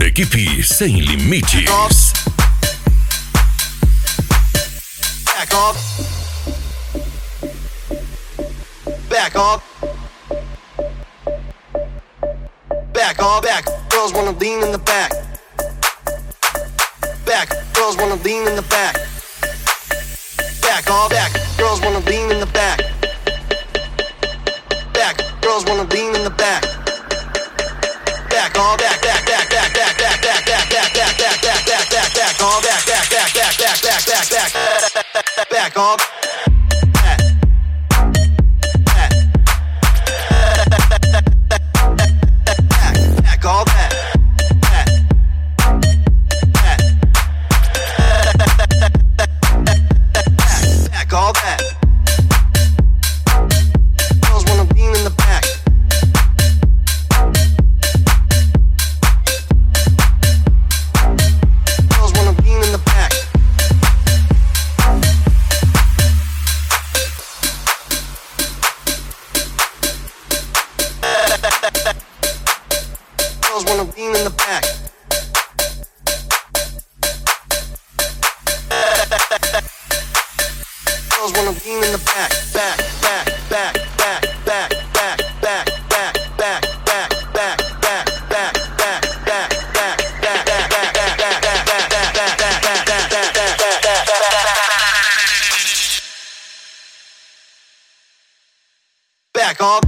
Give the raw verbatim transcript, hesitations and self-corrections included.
Equipe Sem Limites. Back off. Back off. Back off. Back. Girls wanna lean in the back. Back. Girls wanna lean in the back. Back off. Back. Girls wanna lean in the back. Back. Girls wanna lean in the back. Back off. Back. Back. Back. Back. Back. Back. Back. Back. Back. Back. Back. Back. Back. Back. Back. Off. Back. Back. Back. Back. Back. Back. Back. Back. Back off. Back. Back. Back off. Back. Back. Back. Back off. Back. Girls wanna lean in the back. Girls wanna lean in the back. Girls wanna lean in the back. Girls wanna lean in the back. Back, back, back, back, back, back, back, back, back, back, back, back, back, back, back, back, back, back off.